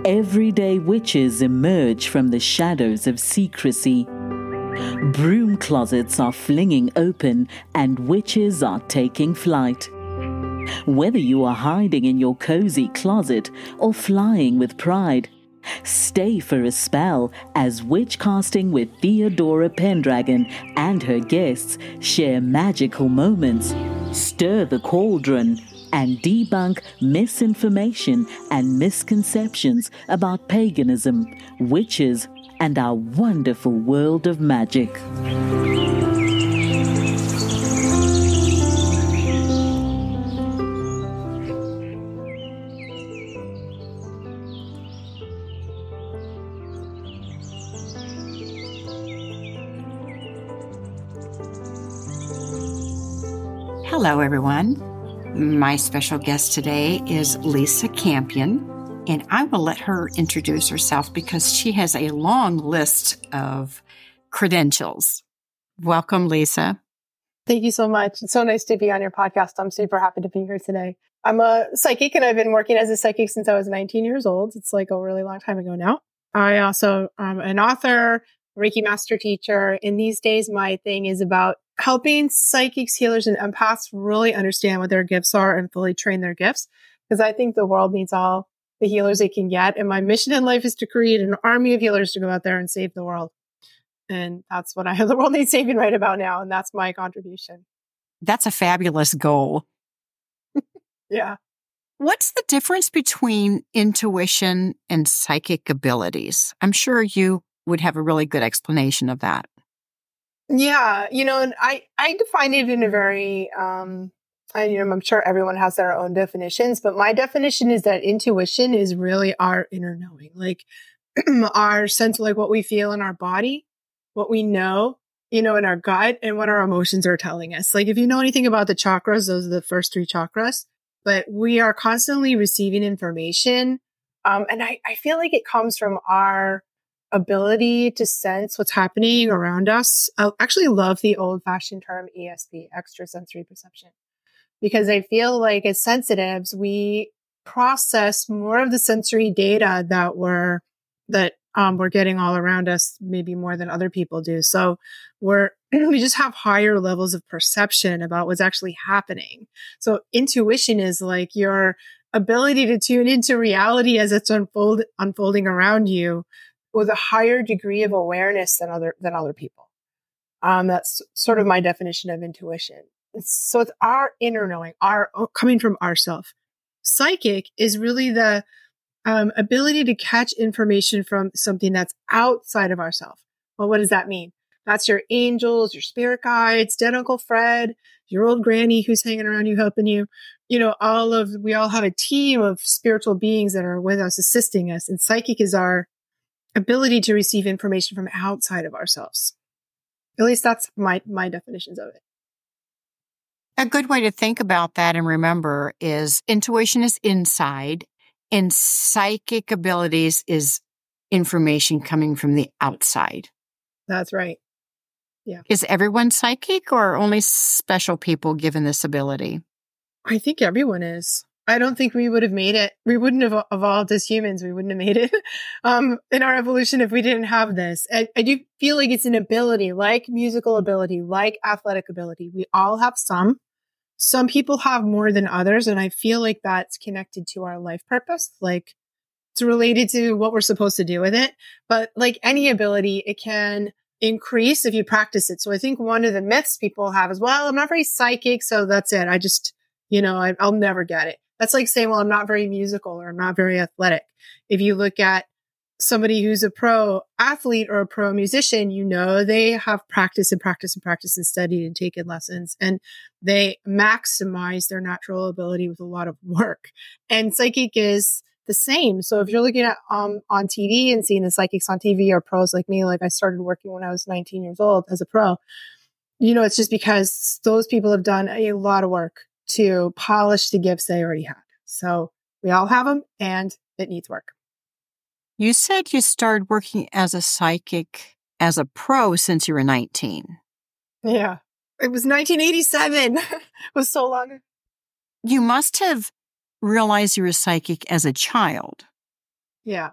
everyday witches emerge from the shadows of secrecy. Broom closets are flinging open and witches are taking flight. Whether you are hiding in your cozy closet or flying with pride, stay for a spell as witch casting with Theodora Pendragon and her guests share magical moments, stir the cauldron, and debunk misinformation and misconceptions about paganism, witches, and our wonderful world of magic. Hello, everyone. My special guest today is Lisa Campion, and I will let her introduce herself because she has a long list of credentials. Welcome, Lisa. Thank you so much. It's so nice to be on your podcast. I'm super happy to be here today. I'm a psychic, and I've been working as a psychic since I was 19 years old. It's like a really long time ago now. I also am an author, Reiki master teacher, and these days my thing is about helping psychics, healers, and empaths really understand what their gifts are and fully train their gifts. Because I think the world needs all the healers it can get. And my mission in life is to create an army of healers to go out there and save the world. And that's what the world needs saving right about now. And that's my contribution. That's a fabulous goal. Yeah. What's the difference between intuition and psychic abilities? I'm sure you would have a really good explanation of that. Yeah, and I define it in a very, I'm sure everyone has their own definitions, but my definition is that intuition is really our inner knowing, like our sense of like what we feel in our body, what we know, in our gut, and what our emotions are telling us. Like if you know anything about the chakras, those are the first three chakras, but we are constantly receiving information. And I feel like it comes from our ability to sense what's happening around us. I actually love the old-fashioned term ESP, extrasensory perception, because I feel like as sensitives, we process more of the sensory data that we're getting all around us, maybe more than other people do. So we just have higher levels of perception about what's actually happening. So intuition is like your ability to tune into reality as it's unfolding around you, with a higher degree of awareness than other people. That's sort of my definition of intuition. So it's our inner knowing, coming from ourself. Psychic is really the ability to catch information from something that's outside of ourselves. Well, what does that mean? That's your angels, your spirit guides, dead Uncle Fred, your old granny who's hanging around you, helping you. We all have a team of spiritual beings that are with us, assisting us. And psychic is our ability to receive information from outside of ourselves. At least that's my definitions of it. A good way to think about that and remember is intuition is inside and psychic abilities is information coming from the outside. That's right. Yeah. Is everyone psychic or only special people given this ability? I think everyone is. I don't think we would have made it. We wouldn't have evolved as humans. We wouldn't have made it in our evolution if we didn't have this. I do feel like it's an ability, like musical ability, like athletic ability. We all have some. Some people have more than others. And I feel like that's connected to our life purpose. Like it's related to what we're supposed to do with it. But like any ability, it can increase if you practice it. So I think one of the myths people have is, well, I'm not very psychic, so that's it. I just, I'll never get it. That's like saying, well, I'm not very musical or I'm not very athletic. If you look at somebody who's a pro athlete or a pro musician, they have practiced and studied and taken lessons, and they maximize their natural ability with a lot of work. And psychic is the same. So if you're looking at on TV and seeing the psychics on TV or pros like me, like I started working when I was 19 years old as a pro, it's just because those people have done a lot of work to polish the gifts they already had. So we all have them and it needs work. You said you started working as a psychic as a pro since you were 19. Yeah. It was 1987. It was so long ago. You must have realized you were psychic as a child. Yeah.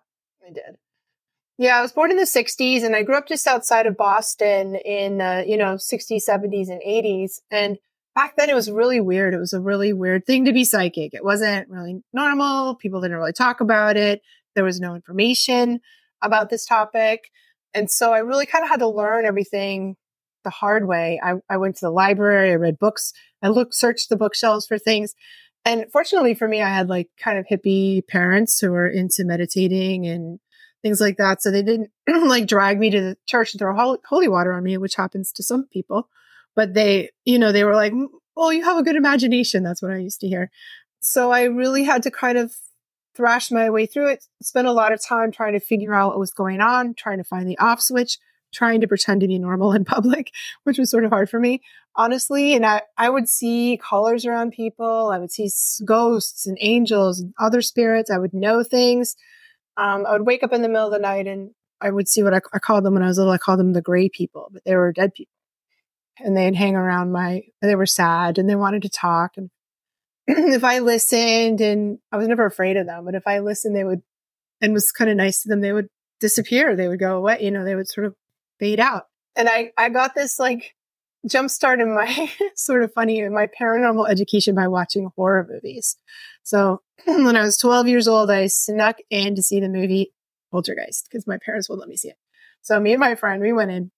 I did. Yeah, I was born in the 60s and I grew up just outside of Boston in, 60s, 70s, and 80s. And back then it was really weird. It was a really weird thing to be psychic. It wasn't really normal. People didn't really talk about it. There was no information about this topic. And so I really kind of had to learn everything the hard way. I went to the library, I read books, searched the bookshelves for things. And fortunately for me, I had like kind of hippie parents who were into meditating and things like that. So they didn't like drag me to the church and throw holy water on me, which happens to some people. But they were like, well, you have a good imagination. That's what I used to hear. So I really had to kind of thrash my way through it, spend a lot of time trying to figure out what was going on, trying to find the off switch, trying to pretend to be normal in public, which was sort of hard for me, honestly. And I would see colors around people. I would see ghosts and angels and other spirits. I would know things. I would wake up in the middle of the night and I would see what I called them when I was little. I called them the gray people, but they were dead people. And they'd hang around they were sad and they wanted to talk. And if I listened, and I was never afraid of them, but if I listened, and was kind of nice to them, they would disappear. They would go away. They would sort of fade out. And I got this like jump start in my sort of funny, in my paranormal education by watching horror movies. So when I was 12 years old, I snuck in to see the movie Poltergeist because my parents wouldn't let me see it. So me and my friend, we went in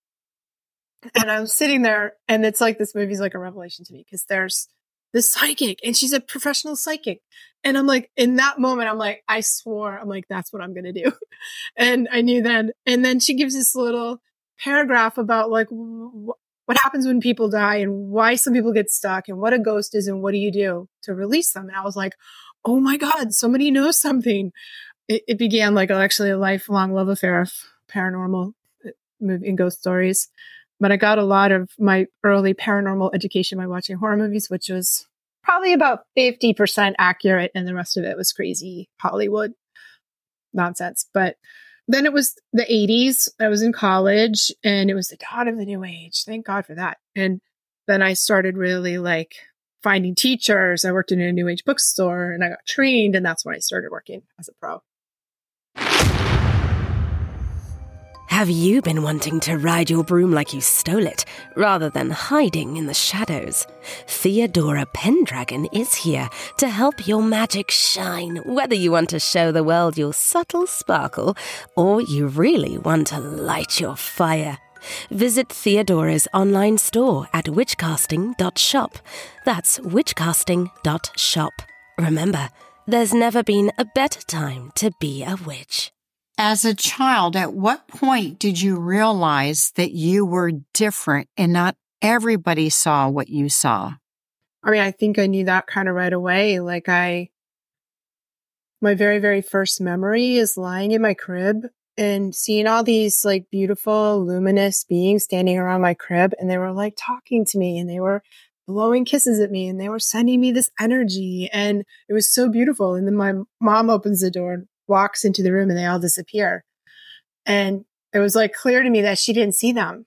and I was sitting there, and it's like, this movie's like a revelation to me because there's this psychic and she's a professional psychic. And I'm like, in that moment, I'm like, I swore, I'm like, that's what I'm going to do. And I knew then. And then she gives this little paragraph about like what happens when people die and why some people get stuck and what a ghost is and what do you do to release them. And I was like, oh my God, somebody knows something. It began like actually a lifelong love affair of paranormal movie and ghost stories. But I got a lot of my early paranormal education by watching horror movies, which was probably about 50% accurate. And the rest of it was crazy Hollywood nonsense. But then it was the 80s. I was in college and it was the dawn of the new age. Thank God for that. And then I started really like finding teachers. I worked in a new age bookstore and I got trained. And that's when I started working as a pro. Have you been wanting to ride your broom like you stole it, rather than hiding in the shadows? Theodora Pendragon is here to help your magic shine, whether you want to show the world your subtle sparkle, or you really want to light your fire. Visit Theodora's online store at witchcasting.shop. That's witchcasting.shop. Remember, there's never been a better time to be a witch. As a child, at what point did you realize that you were different and not everybody saw what you saw? I mean, I think I knew that kind of right away. Like my very, very first memory is lying in my crib and seeing all these like beautiful, luminous beings standing around my crib. And they were like talking to me and they were blowing kisses at me and they were sending me this energy. And it was so beautiful. And then my mom opens the door and walks into the room and they all disappear. And it was like clear to me that she didn't see them,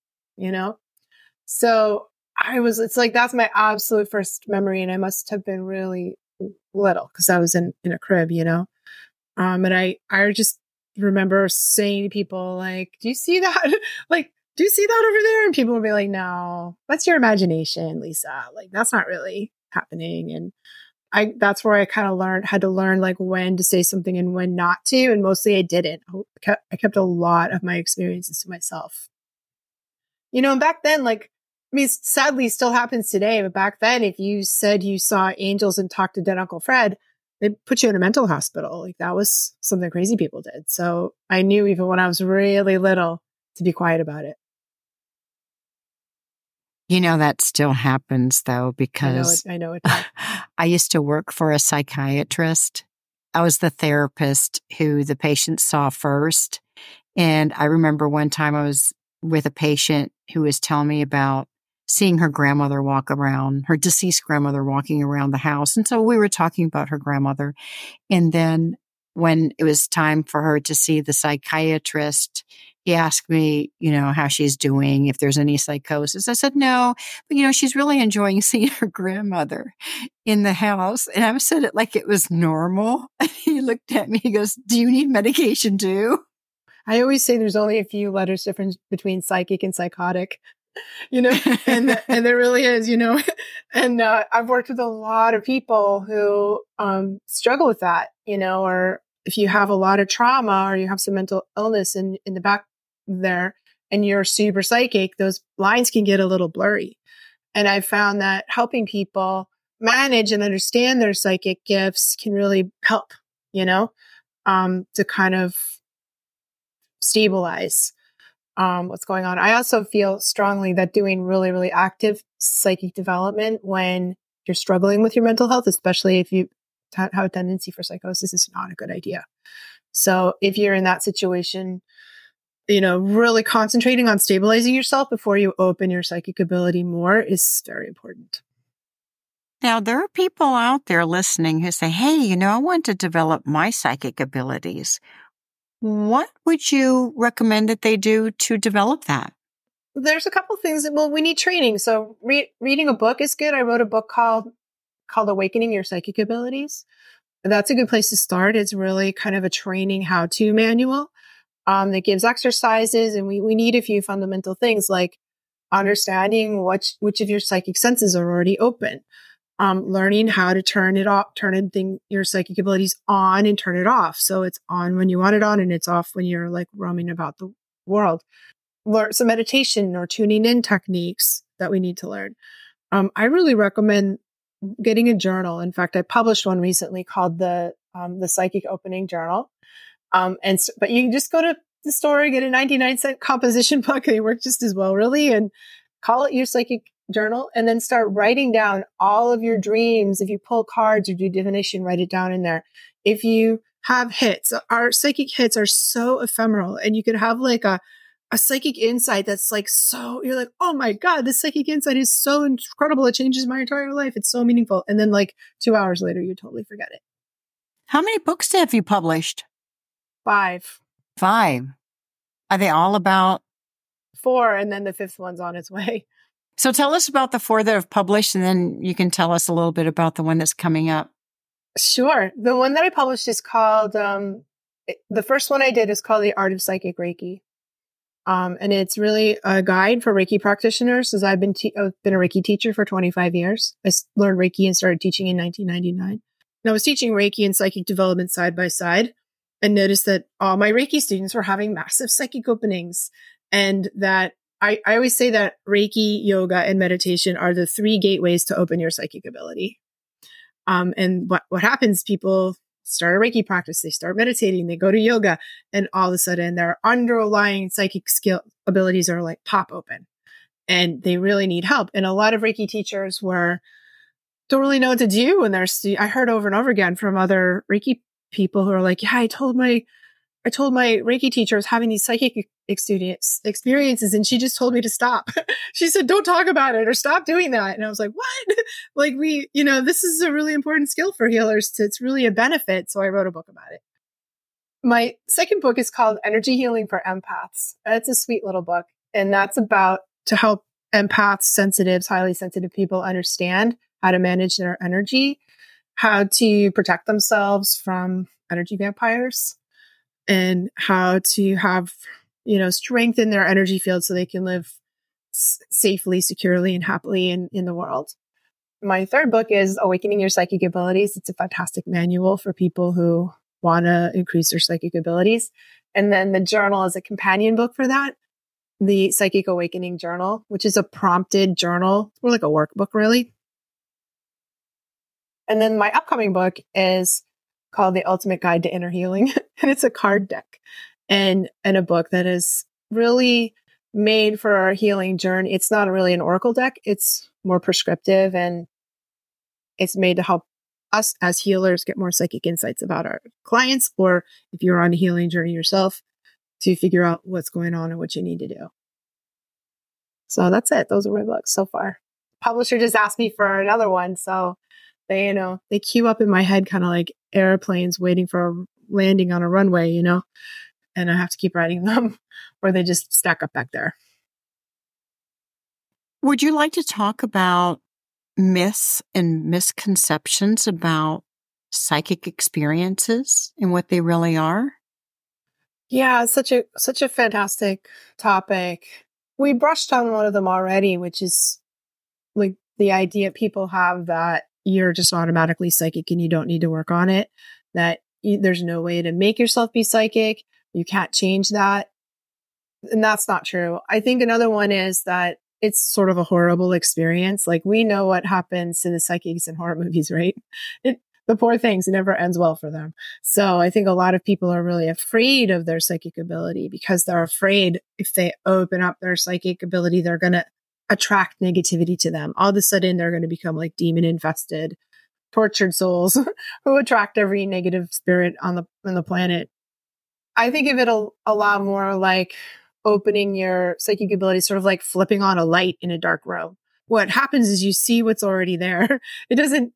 So it's like, that's my absolute first memory. And I must have been really little because I was in a crib, And I just remember saying to people like, do you see that? Like, do you see that over there? And people would be like, no, that's your imagination, Lisa. Like, that's not really happening. And that's where I kind of had to learn like when to say something and when not to. And mostly I didn't. I kept a lot of my experiences to myself. And back then, sadly still happens today. But back then, if you said you saw angels and talked to dead Uncle Fred, they'd put you in a mental hospital. Like that was something crazy people did. So I knew even when I was really little to be quiet about it. That still happens, though, because I know it. I used to work for a psychiatrist. I was the therapist who the patient saw first. And I remember one time I was with a patient who was telling me about seeing her grandmother walk around, her deceased grandmother walking around the house. And so we were talking about her grandmother. And then when it was time for her to see the psychiatrist, he asked me, how she's doing, if there's any psychosis. I said, no, but she's really enjoying seeing her grandmother in the house. And I said it like it was normal. And he looked at me, he goes, do you need medication too? I always say there's only a few letters difference between psychic and psychotic, and there really is, and I've worked with a lot of people who struggle with that, or if you have a lot of trauma or you have some mental illness in the back there and you're super psychic, those lines can get a little blurry. And I've found that helping people manage and understand their psychic gifts can really help, to kind of stabilize what's going on. I also feel strongly that doing really, really active psychic development when you're struggling with your mental health, especially if you have a tendency for psychosis, is not a good idea. So if you're in that situation, really concentrating on stabilizing yourself before you open your psychic ability more is very important. Now, there are people out there listening who say, hey, I want to develop my psychic abilities. What would you recommend that they do to develop that? There's a couple things we need training. So reading a book is good. I wrote a book called Awakening Your Psychic Abilities. That's a good place to start. It's really kind of a training how-to manual that gives exercises. And we need a few fundamental things like understanding which of your psychic senses are already open. Learning how to turn your psychic abilities on and turn it off. So it's on when you want it on and it's off when you're like roaming about the world. Learn some meditation or tuning in techniques that we need to learn. I really recommend getting a journal. In fact, I published one recently called the Psychic Opening Journal. But you can just go to the store, get a 99-cent composition book. They work just as well, really, and call it your psychic journal, and then start writing down all of your dreams. If you pull cards or do divination, write it down in there. If you have hits, our psychic hits are so ephemeral, and you could have like a psychic insight that's like, so you're like, oh my God, this psychic insight is so incredible. It changes my entire life. It's so meaningful. And then like 2 hours later, you totally forget it. How many books have you published? 5. 5. Are they all about? 4. And then the 5th one's on its way. So tell us about the 4 that have published, and then you can tell us a little bit about the one that's coming up. Sure. The one that I published is called, the first one I did is called The Art of Psychic Reiki. And it's really a guide for Reiki practitioners, as I've been a Reiki teacher for 25 years. I learned Reiki and started teaching in 1999. And I was teaching Reiki and psychic development side by side, and noticed that all my Reiki students were having massive psychic openings. And that I always say that Reiki, yoga, and meditation are the 3 gateways to open your psychic ability. And what happens, people start a Reiki practice, they start meditating, they go to yoga, and all of a sudden their underlying psychic skill abilities are like pop open, and they really need help. And a lot of Reiki teachers don't really know what to do. And I heard over and over again from other Reiki people who are like, yeah, I told my Reiki teacher I was having these psychic experiences, and she just told me to stop. She said, don't talk about it or stop doing that. And I was like, what? Like this is a really important skill for healers. It's really a benefit. So I wrote a book about it. My second book is called Energy Healing for Empaths. It's a sweet little book. And that's about to help empaths, sensitives, highly sensitive people understand how to manage their energy, how to protect themselves from energy vampires, and how to have, strengthen their energy field so they can live safely, securely, and happily in the world. My third book is Awakening Your Psychic Abilities. It's a fantastic manual for people who want to increase their psychic abilities. And then the journal is a companion book for that, the Psychic Awakening Journal, which is a prompted journal. It's more like a workbook, really. And then my upcoming book is called The Ultimate Guide to Inner Healing. And it's a card deck and a book that is really made for our healing journey. It's not really an oracle deck. It's more prescriptive, and it's made to help us as healers get more psychic insights about our clients, or if you're on a healing journey yourself, to figure out what's going on and what you need to do. So that's it. Those are my books so far. Publisher just asked me for another one. So they queue up in my head, kind of like airplanes waiting for a landing on a runway, and I have to keep writing them or they just stack up back there. Would you like to talk about myths and misconceptions about psychic experiences and what they really are? Yeah, it's such a fantastic topic. We brushed on one of them already, which is like the idea people have that you're just automatically psychic and you don't need to work on it, that there's no way to make yourself be psychic. You can't change that. And that's not true. I think another one is that it's sort of a horrible experience. Like we know what happens to the psychics in horror movies, right? The poor things, it never ends well for them. So I think a lot of people are really afraid of their psychic ability because they're afraid if they open up their psychic ability, they're going to attract negativity to them. All of a sudden, they're going to become like demon infested, tortured souls who attract every negative spirit on the planet. I think of it a lot more like opening your psychic ability, sort of like flipping on a light in a dark room. What happens is you see what's already there. It doesn't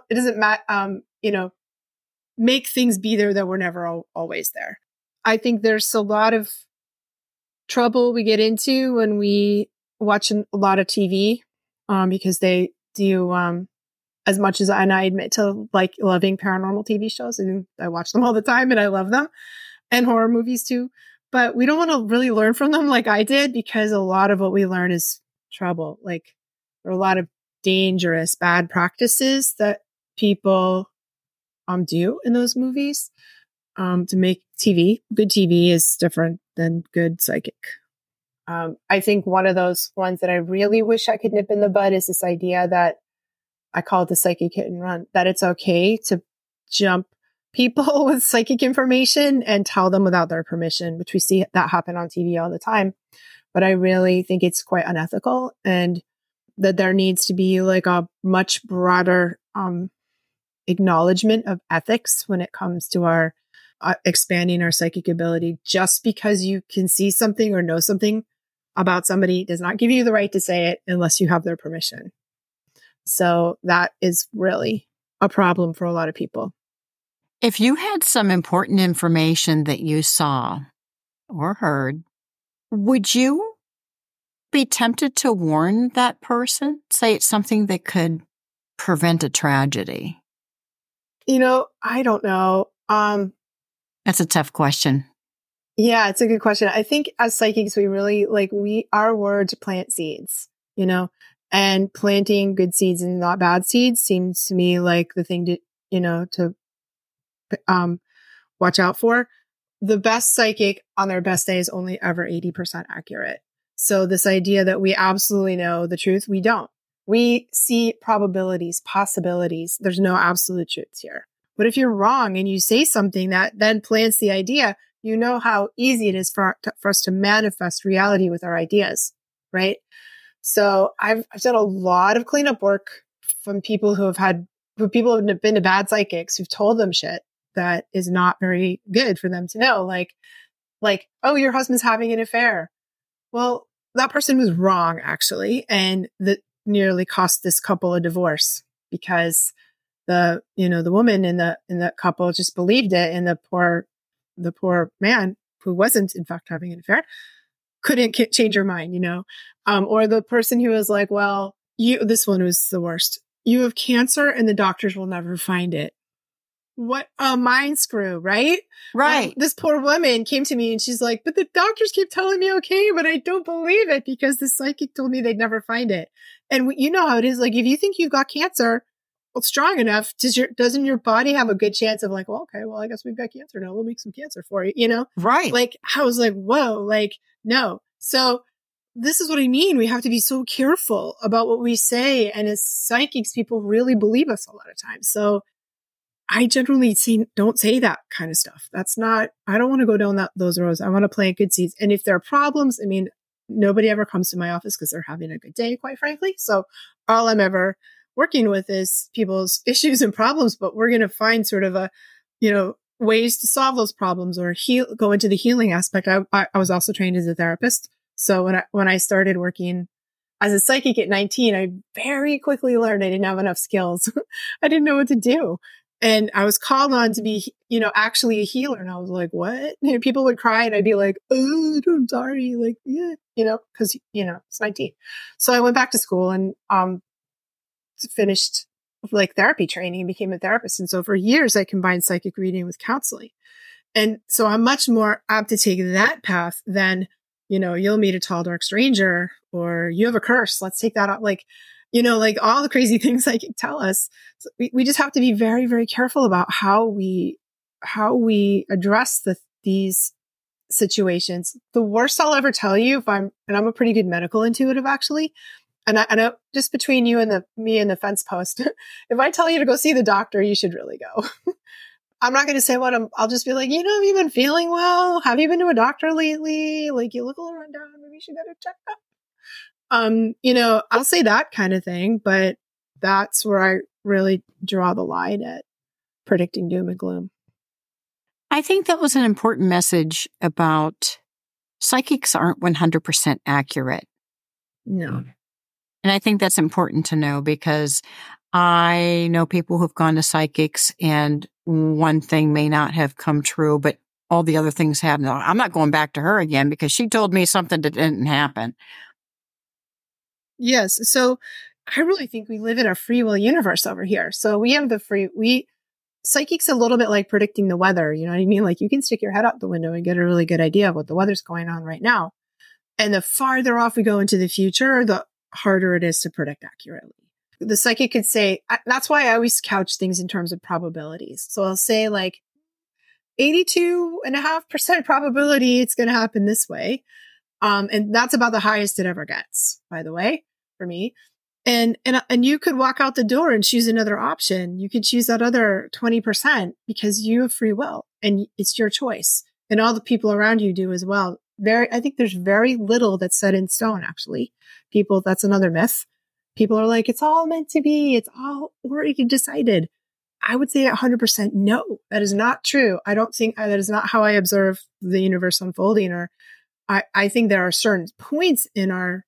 make things be there that were never always there. I think there's a lot of trouble we get into when we watch a lot of TV, because they do, as much as I admit to like loving paranormal TV shows, and I watch them all the time and I love them, and horror movies too. But we don't want to really learn from them like I did, because a lot of what we learn is trouble. Like there are a lot of dangerous, bad practices that people do in those movies to make TV. Good TV is different than good psychic. I think one of those ones that I really wish I could nip in the bud is this idea that I call it the psychic hit and run, that it's okay to jump people with psychic information and tell them without their permission, which we see that happen on TV all the time. But I really think it's quite unethical, and that there needs to be like a much broader acknowledgement of ethics when it comes to our expanding our psychic ability. Just because you can see something or know something about somebody does not give you the right to say it unless you have their permission. So that is really a problem for a lot of people. If you had some important information that you saw or heard, would you be tempted to warn that person? Say it's something that could prevent a tragedy. I don't know. That's a tough question. Yeah, it's a good question. I think as psychics, we really our words plant seeds, and planting good seeds and not bad seeds seems to me like the thing to watch out for. The best psychic on their best day is only ever 80% accurate. So this idea that we absolutely know the truth, we don't. We see probabilities, possibilities. There's no absolute truths here. But if you're wrong and you say something that then plants the idea, you know how easy it is for us to manifest reality with our ideas, right? So I've done a lot of cleanup work from people who have been to bad psychics who've told them shit that is not very good for them to know. Like, oh, your husband's having an affair. Well, that person was wrong actually. And that nearly cost this couple a divorce because the woman in the couple just believed it. And the poor man, who wasn't in fact having an affair, couldn't change her mind, or the person who was like, well, this one was the worst. You have cancer and the doctors will never find it. What a mind screw, right? Right. This poor woman came to me and she's like, but the doctors keep telling me okay, but I don't believe it because the psychic told me they'd never find it. And you know how it is. Like, if you think you've got cancer, well, strong enough, doesn't your body have a good chance of like, well, okay, well, I guess we've got cancer now. We'll make some cancer for you, Right. Like, I was like, whoa, like, no. So this is what I mean. We have to be so careful about what we say. And as psychics, people really believe us a lot of times. So I generally don't say that kind of stuff. I don't want to go down those roads. I want to plant good seeds. And if there are problems, nobody ever comes to my office because they're having a good day, quite frankly. So all I'm ever working with is people's issues and problems, but we're going to find sort of ways to solve those problems or go into the healing aspect. I was also trained as a therapist. So when I started working as a psychic at 19, I very quickly learned I didn't have enough skills. I didn't know what to do. And I was called on to be, actually a healer. And I was like, what? And people would cry and I'd be like, oh, I'm sorry. Like, yeah, cause, it's 19. So I went back to school and, finished like therapy training and became a therapist. And so for years, I combined psychic reading with counseling. And so I'm much more apt to take that path than, you'll meet a tall, dark stranger or you have a curse. Let's take that out. Like all the crazy things psychic tell us. So we just have to be very, very careful about how we address these situations. The worst I'll ever tell you I'm a pretty good medical intuitive actually. And I just between you and me and the fence post, if I tell you to go see the doctor, you should really go. I'm not going to say what I'll just be like, have you been feeling well? Have you been to a doctor lately? Like you look a little run down. Maybe you should get a checkup. I'll say that kind of thing, but that's where I really draw the line at predicting doom and gloom. I think that was an important message about psychics aren't 100% accurate. No. And I think that's important to know because I know people who've gone to psychics and one thing may not have come true, but all the other things have. No, I'm not going back to her again because she told me something that didn't happen. Yes. So I really think we live in a free will universe over here. So we have psychic's a little bit like predicting the weather. You know what I mean? Like you can stick your head out the window and get a really good idea of what the weather's going on right now. And the farther off we go into the future, the harder it is to predict accurately. The psychic could say, that's why I always couch things in terms of probabilities. So I'll say like 82.5% probability it's going to happen this way. And that's about the highest it ever gets, by the way, for me. And you could walk out the door and choose another option. You could choose that other 20% because you have free will and it's your choice. And all the people around you do as well. I think there's very little that's set in stone, actually. That's another myth. People are like, it's all meant to be. It's all already decided. I would say 100% no, that is not true. I don't think that is not how I observe the universe unfolding. Or I think there are certain points in our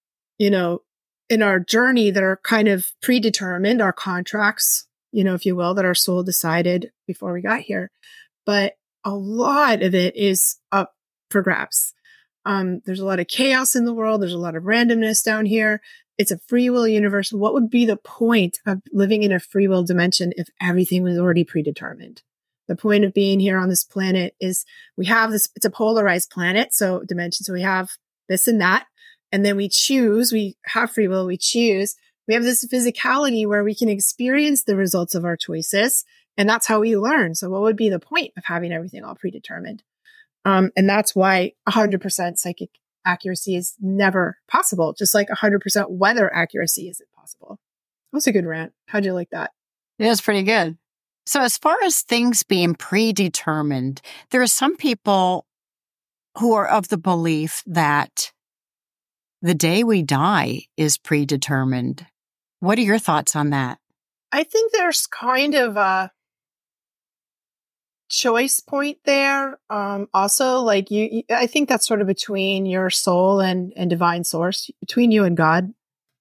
journey that are kind of predetermined, our contracts, if you will, that our soul decided before we got here. But a lot of it is up for grabs. There's a lot of chaos in the world. There's a lot of randomness down here. It's a free will universe. What would be the point of living in a free will dimension if everything was already predetermined? The point of being here on this planet is we have this, it's a polarized planet. So dimension. So we have this and that. And then we choose, we have free will, we choose. We have this physicality where we can experience the results of our choices. And that's how we learn. So what would be the point of having everything all predetermined? And that's why 100% psychic accuracy is never possible. Just like 100% weather accuracy isn't possible. That was a good rant. How'd you like that? It was pretty good. So as far as things being predetermined, there are some people who are of the belief that the day we die is predetermined. What are your thoughts on that? I think there's kind of a choice point there. Also, like I think that's sort of between your soul and divine source, between you and God,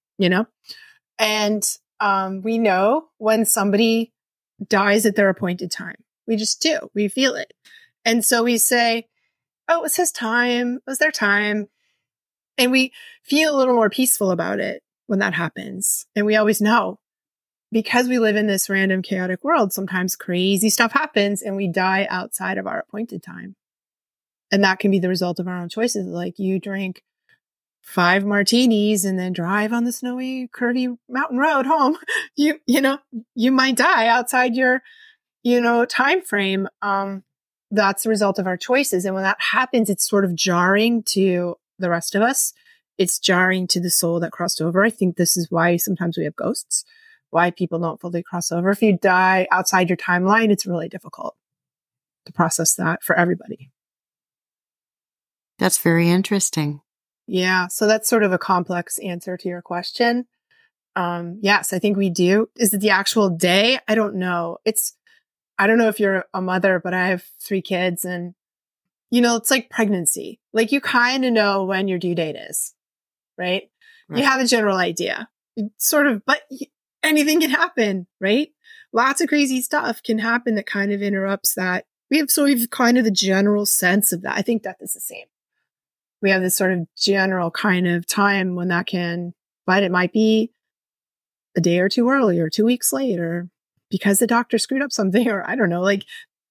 and we know when somebody dies at their appointed time. We just do. We feel it. And so we say, oh, it was his time. It was their time. And we feel a little more peaceful about it when that happens. And we always know, because we live in this random chaotic world, sometimes crazy stuff happens and we die outside of our appointed time. And that can be the result of our own choices. Like you drink 5 martinis and then drive on the snowy, curvy mountain road home. You might die outside your, time frame. That's the result of our choices. And when that happens, it's sort of jarring to the rest of us. It's jarring to the soul that crossed over. I think this is why sometimes we have ghosts, why people don't fully cross over. If you die outside your timeline, it's really difficult to process that for everybody. That's very interesting. Yeah. So that's sort of a complex answer to your question. Yes, I think we do. Is it the actual day? I don't know. I don't know if you're a mother, but I have 3 kids and, it's like pregnancy. Like you kind of know when your due date is, right? You have a general idea, sort of, but anything can happen, right? lots of crazy stuff can happen that kind of interrupts that. We've kind of the general sense of that. I think that is the same. We have this sort of general kind of time when that can, but it might be a day or two early or 2 weeks late, or because the doctor screwed up something, or I don't know, like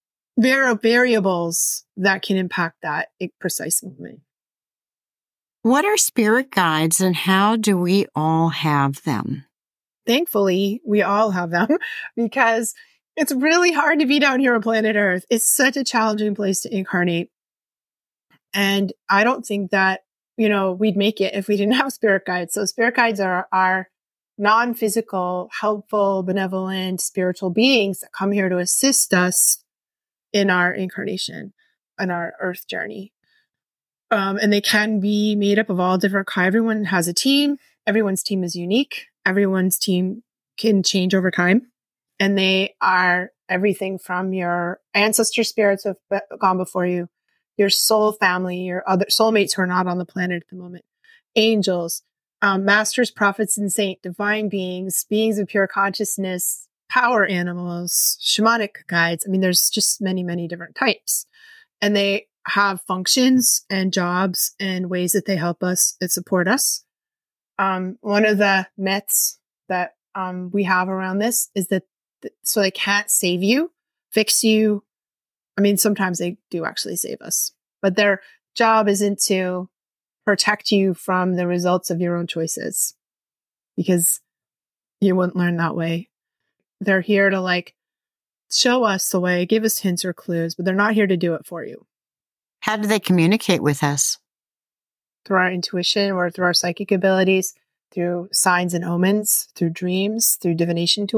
variables that can impact that precise moment. What are spirit guides and how do we all have them? Thankfully, we all have them because it's really hard to be down here on planet Earth. It's such a challenging place to incarnate. And I don't think that, we'd make it if we didn't have spirit guides. So spirit guides are non-physical, helpful, benevolent, spiritual beings that come here to assist us in our incarnation and our Earth journey. And they can be made up of all different kinds. Everyone has a team. Everyone's team is unique. Everyone's team can change over time. And they are everything from your ancestor spirits who have gone before you, your soul family, your other soulmates who are not on the planet at the moment, angels, masters, prophets, and saints, divine beings, beings of pure consciousness, power animals, shamanic guides. I mean, there's just many, many different types. And they have functions and jobs and ways that they help us and support us. One of the myths that we have around this is that so they can't save you, fix you. I mean, sometimes they do actually save us, but their job isn't to protect you from the results of your own choices, because you wouldn't learn that way. They're here to show us the way, give us hints or clues, but they're not here to do it for you. How do they communicate with us? Through our intuition or through our psychic abilities, through signs and omens, through dreams, through divination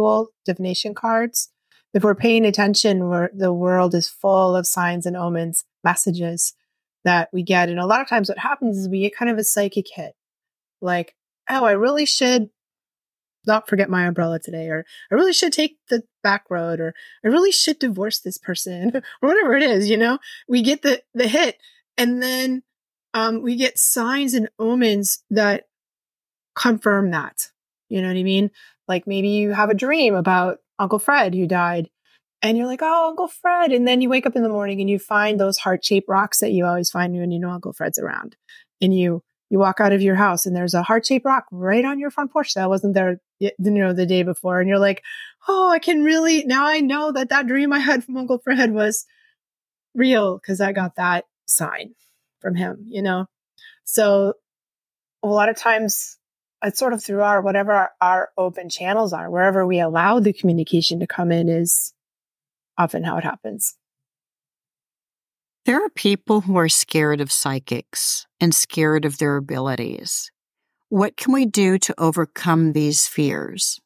cards. If we're paying attention, the world is full of signs and omens, messages that we get. And a lot of times what happens is we get kind of a psychic hit. Like, oh, I really should not forget my umbrella today, or I really should take the back road, or I really should divorce this person, or whatever it is, we get the hit. And then we get signs and omens that confirm that. You know what I mean? Like maybe you have a dream about Uncle Fred who died, and you're like, oh, Uncle Fred. And then you wake up in the morning and you find those heart-shaped rocks that you always find when you know Uncle Fred's around. And you walk out of your house and there's a heart-shaped rock right on your front porch that wasn't there, the day before. And you're like, oh, now I know that dream I had from Uncle Fred was real because I got that sign from him, So a lot of times it's sort of through whatever our open channels are, wherever we allow the communication to come in is often how it happens. There are people who are scared of psychics and scared of their abilities. What can we do to overcome these fears?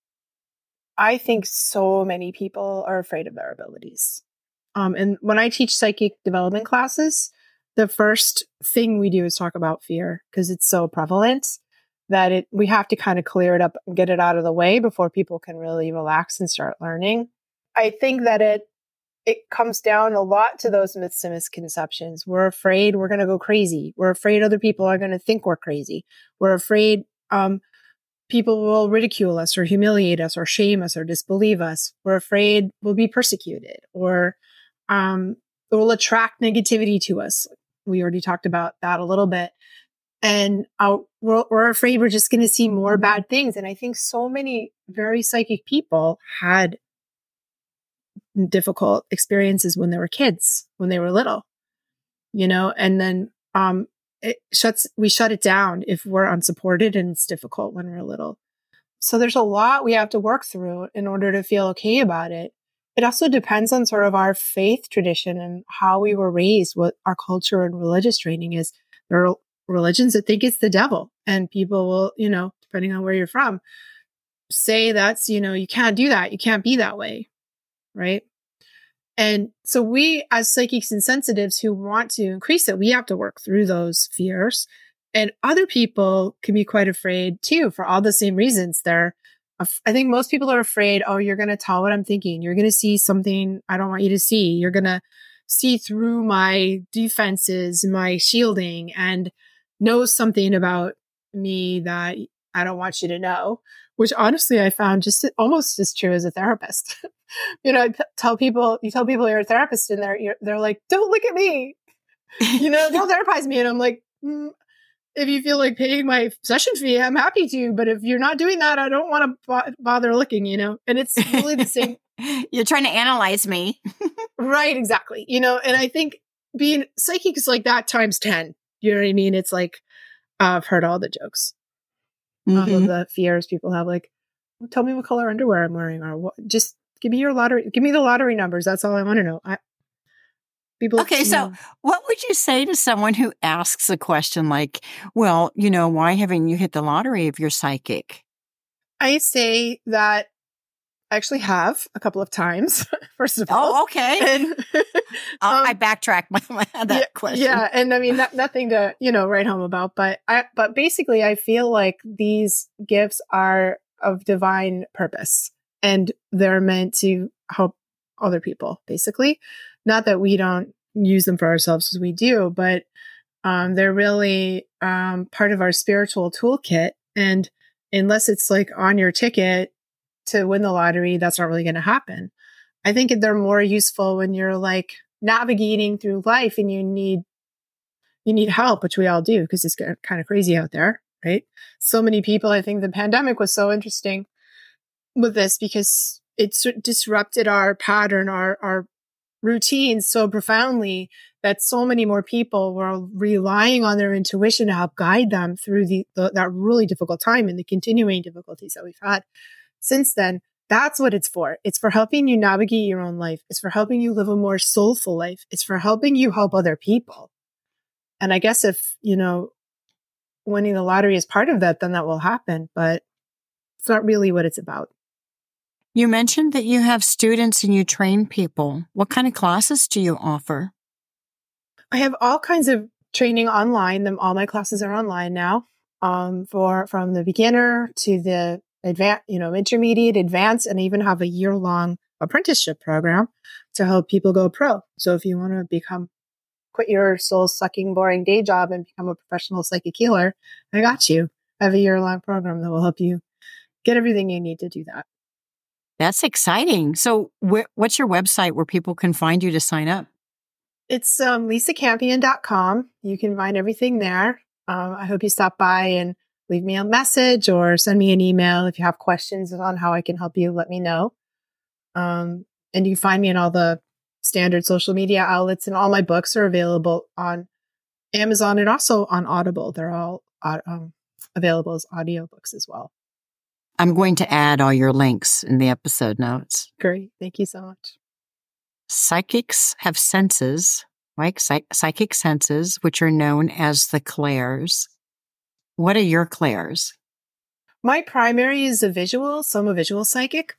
I think so many people are afraid of their abilities. And when I teach psychic development classes, the first thing we do is talk about fear because it's so prevalent that we have to kind of clear it up and get it out of the way before people can really relax and start learning. I think that it comes down a lot to those myths and misconceptions. We're afraid we're going to go crazy. We're afraid other people are going to think we're crazy. We're afraid people will ridicule us or humiliate us or shame us or disbelieve us. We're afraid we'll be persecuted or it will attract negativity to us. We already talked about that a little bit. And we're afraid we're just going to see more bad things. And I think so many very psychic people had difficult experiences when they were kids, when they were little, and then we shut it down if we're unsupported, and it's difficult when we're little. So there's a lot we have to work through in order to feel okay about it. It also depends on sort of our faith tradition and how we were raised, what our culture and religious training is. There are religions that think it's the devil, and people will, depending on where you're from, say that's, you can't do that. You can't be that way. Right. And so we, as psychics and sensitives who want to increase it, we have to work through those fears. And other people can be quite afraid too, for all the same reasons. I think most people are afraid, oh, you're going to tell what I'm thinking. You're going to see something I don't want you to see. You're going to see through my defenses, my shielding, and know something about me that I don't want you to know, which honestly I found just almost as true as a therapist. You tell people you're a therapist, and they're like, "Don't look at me," don't therapize me, and I'm like, if you feel like paying my session fee, I'm happy to, but if you're not doing that, I don't want to bother looking, and it's really the same. You're trying to analyze me. Right, exactly. And I think being psychic is like that times 10. You know what I mean? It's like, I've heard all the jokes. All of the fears people have, like, tell me what color underwear I'm wearing, or just give me the lottery numbers. That's all I want to know. Okay, so what would you say to someone who asks a question like, well, why haven't you hit the lottery if you're psychic? I say that I actually have a couple of times, first of all. Oh, okay. And, I backtrack that question. Yeah, and I mean, nothing to, write home about, but basically I feel like these gifts are of divine purpose, and they're meant to help other people, basically. Not that we don't use them for ourselves, because we do, but they're really part of our spiritual toolkit. And unless it's like on your ticket to win the lottery, that's not really going to happen. I think they're more useful when you're like navigating through life and you need help, which we all do, because it's kind of crazy out there, right? So many people, I think the pandemic was so interesting with this because it disrupted our pattern, our routines so profoundly that so many more people were relying on their intuition to help guide them through that really difficult time and the continuing difficulties that we've had since then. That's what it's for. It's for helping you navigate your own life. It's for helping you live a more soulful life. It's for helping you help other people. And I guess if, winning the lottery is part of that, then that will happen, but it's not really what it's about. You mentioned that you have students and you train people. What kind of classes do you offer? I have all kinds of training online. All my classes are online now, from the beginner to the advanced, intermediate, advanced, and I even have a year-long apprenticeship program to help people go pro. So if you want to quit your soul-sucking, boring day job and become a professional psychic healer, I got you. I have a year-long program that will help you get everything you need to do that. That's exciting. So what's your website where people can find you to sign up? It's lisacampion.com. You can find everything there. I hope you stop by and leave me a message or send me an email. If you have questions on how I can help you, let me know. And you can find me on all the standard social media outlets, and all my books are available on Amazon and also on Audible. They're all available as audiobooks as well. I'm going to add all your links in the episode notes. Great. Thank you so much. Psychics have senses, right? Psychic senses, which are known as the clairs. What are your clairs? My primary is a visual, so I'm a visual psychic.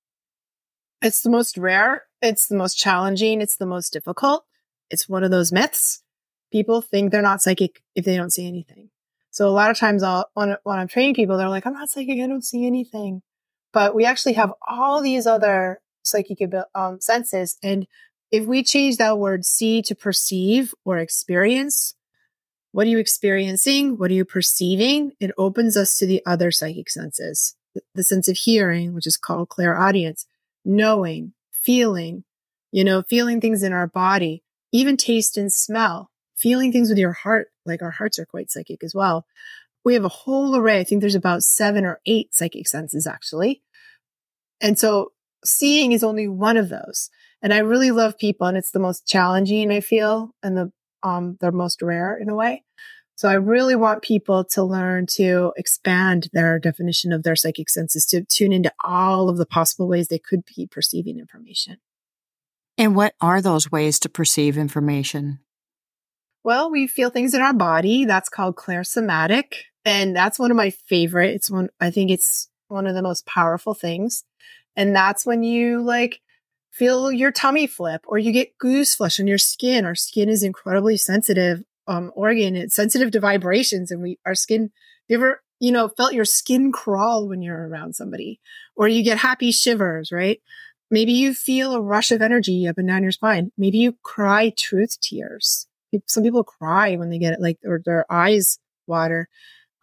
It's the most rare. It's the most challenging. It's the most difficult. It's one of those myths. People think they're not psychic if they don't see anything. So a lot of times when I'm training people, they're like, I'm not psychic. I don't see anything. But we actually have all these other psychic senses. And if we change that word see to perceive or experience, what are you experiencing? What are you perceiving? It opens us to the other psychic senses. The sense of hearing, which is called clairaudience, knowing, feeling, feeling things in our body, even taste and smell, feeling things with your heart. Like our hearts are quite psychic as well. We have a whole array. I think there's about 7 or 8 psychic senses actually. And so seeing is only one of those. And I really love people, and it's the most challenging, I feel, and they're most rare in a way. So I really want people to learn to expand their definition of their psychic senses, to tune into all of the possible ways they could be perceiving information. And what are those ways to perceive information? Well, we feel things in our body. That's called clairsomatic. And that's one of my favorite. I think it's one of the most powerful things. And that's when you feel your tummy flip, or you get goose flesh on your skin. Our skin is incredibly sensitive organ. It's sensitive to vibrations, and our skin. You ever, felt your skin crawl when you're around somebody, or you get happy shivers, right? Maybe you feel a rush of energy up and down your spine. Maybe you cry truth tears. Some people cry when they get it, or their eyes water.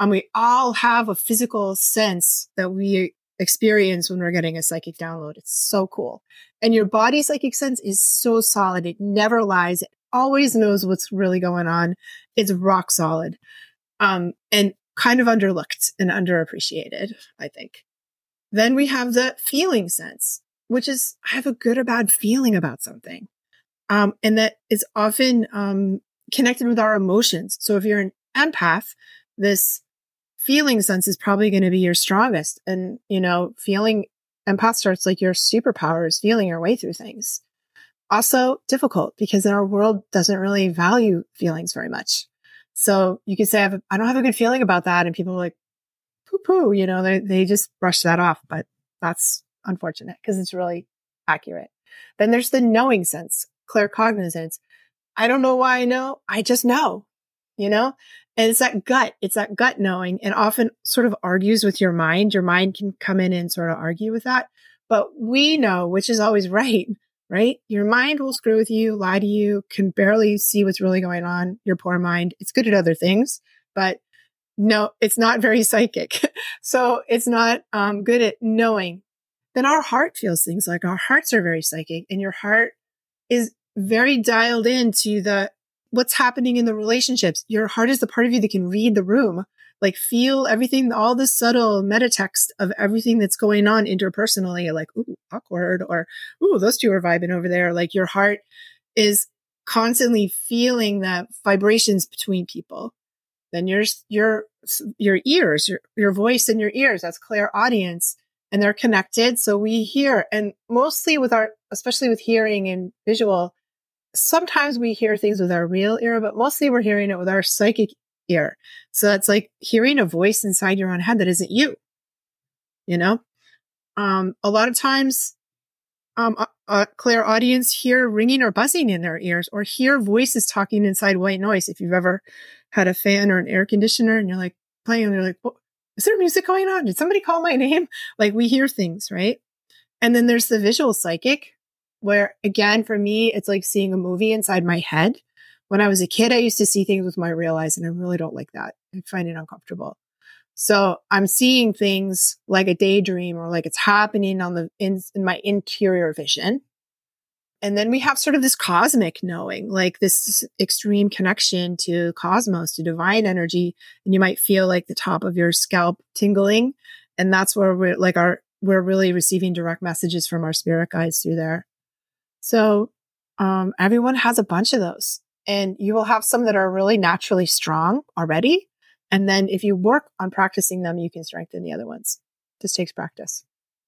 We all have a physical sense that we experience when we're getting a psychic download. It's so cool. And your body's psychic sense is so solid. It never lies. It always knows what's really going on. It's rock solid. And kind of underlooked and underappreciated, I think. Then we have the feeling sense, which is I have a good or bad feeling about something. And that is often connected with our emotions. So if you're an empath, this feeling sense is probably going to be your strongest. And, feeling empath starts like your superpower is feeling your way through things. Also difficult because our world doesn't really value feelings very much. So you can say, I don't have a good feeling about that. And people are like, poo poo, they just brush that off. But that's unfortunate because it's really accurate. Then there's the knowing sense, claircognizance. I don't know why I know. I just know, and it's that gut knowing, and often sort of argues with your mind. Your mind can come in and sort of argue with that, but we know which is always right? Your mind will screw with you, lie to you, can barely see what's really going on. Your poor mind. It's good at other things, but no, it's not very psychic. So it's not good at knowing. Then our heart feels things like our hearts are very psychic, and your heart is very dialed into what's happening in the relationships. Your heart is the part of you that can read the room, like feel everything, all the subtle metatext of everything that's going on interpersonally, like, ooh, awkward, or, ooh, those two are vibing over there. Like your heart is constantly feeling the vibrations between people. Then your ears, your voice and your ears, that's clairaudience, and they're connected. So we hear, and mostly especially with hearing and visual, sometimes we hear things with our real ear, but mostly we're hearing it with our psychic ear. So it's like hearing a voice inside your own head that isn't you, a lot of times, clairaudience hear ringing or buzzing in their ears, or hear voices talking inside white noise. If you've ever had a fan or an air conditioner and you're like playing and you're like, well, is there music going on? Did somebody call my name? Like we hear things, right? And then there's the visual psychic, where again, for me, it's like seeing a movie inside my head. When I was a kid, I used to see things with my real eyes, and I really don't like that. I find it uncomfortable. So I'm seeing things like a daydream, or like it's happening in my interior vision. And then we have sort of this cosmic knowing, like this extreme connection to cosmos, to divine energy. And you might feel like the top of your scalp tingling. And that's where we're really receiving direct messages from our spirit guides through there. So, everyone has a bunch of those, and you will have some that are really naturally strong already. And then if you work on practicing them, you can strengthen the other ones. Just takes practice.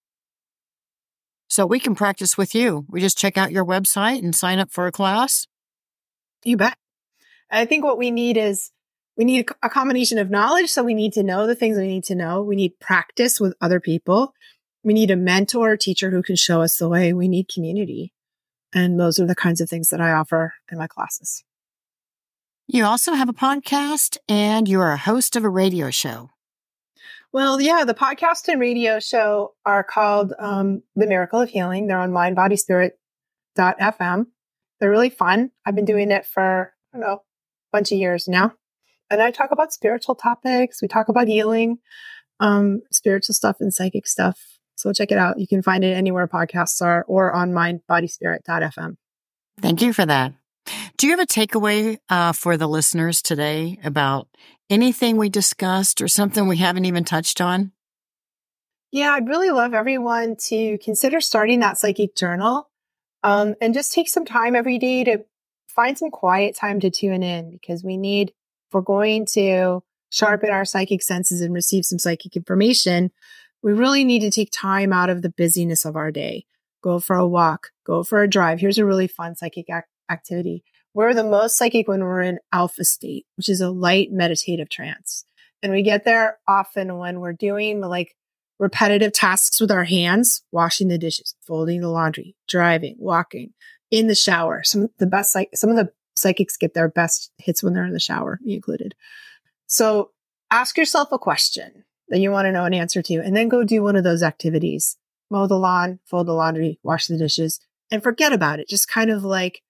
So we can practice with you. We just check out your website and sign up for a class. You bet. I think what we need is a combination of knowledge. So we need to know the things we need to know. We need practice with other people. We need a mentor or teacher who can show us the way. We need community. And those are the kinds of things that I offer in my classes. You also have a podcast, and you are a host of a radio show. Well, yeah, the podcast and radio show are called The Miracle of Healing. They're on mindbodyspirit.fm. They're really fun. I've been doing it for, a bunch of years now. And I talk about spiritual topics. We talk about healing, spiritual stuff and psychic stuff. So check it out. You can find it anywhere podcasts are, or on mindbodyspirit.fm. Thank you for that. Do you have a takeaway for the listeners today about anything we discussed or something we haven't even touched on? Yeah, I'd really love everyone to consider starting that psychic journal, and just take some time every day to find some quiet time to tune in, because if we're going to sharpen our psychic senses and receive some psychic information, we really need to take time out of the busyness of our day. Go for a walk, go for a drive. Here's a really fun psychic activity. We're the most psychic when we're in alpha state, which is a light meditative trance. And we get there often when we're doing like repetitive tasks with our hands, washing the dishes, folding the laundry, driving, walking, in the shower. Some of the psychics get their best hits when they're in the shower, me included. So ask yourself a question that you want to know an answer to, and then go do one of those activities. Mow the lawn, fold the laundry, wash the dishes, and forget about it. Just kind of like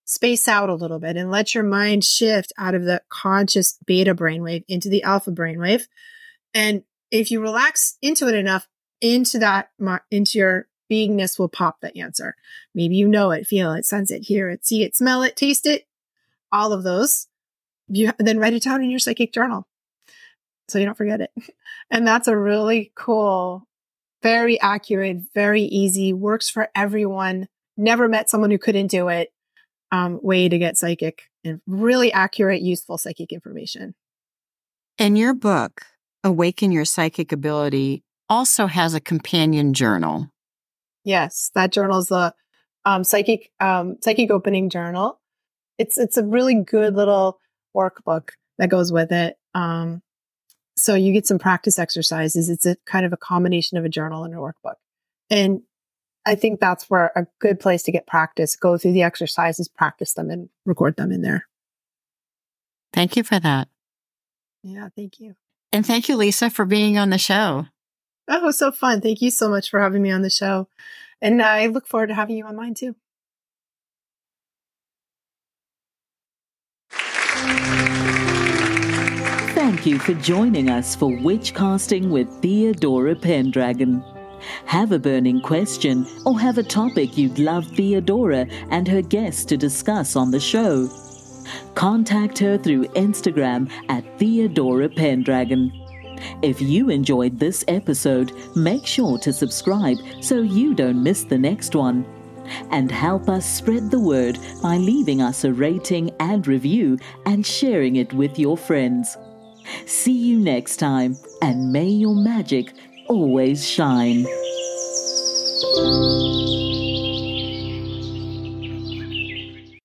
space out a little bit and let your mind shift out of the conscious beta brainwave into the alpha brainwave. And if you relax into it enough, into your beingness will pop the answer. Maybe you know it, feel it, sense it, hear it, see it, smell it, taste it, all of those. You then write it down in your psychic journal so you don't forget it. And that's a really cool, very accurate, very easy, works for everyone. Never met someone who couldn't do it. Way to get psychic and really accurate, useful psychic information. And your book, Awaken Your Psychic Ability, also has a companion journal. Yes, that journal is the psychic opening journal. It's a really good little workbook that goes with it. So you get some practice exercises. It's a kind of a combination of a journal and a workbook. And I think that's where a good place to get practice. Go through the exercises, practice them, and record them in there. Thank you for that. Yeah, thank you. And thank you, Lisa, for being on the show. Oh, it was so fun. Thank you so much for having me on the show. And I look forward to having you on mine too. Thank you for joining us for Witchcasting with Theodora Pendragon. Have a burning question or have a topic you'd love Theodora and her guests to discuss on the show? Contact her through Instagram at Theodora Pendragon. If you enjoyed this episode, make sure to subscribe so you don't miss the next one. And help us spread the word by leaving us a rating and review and sharing it with your friends. See you next time, and may your magic always shine.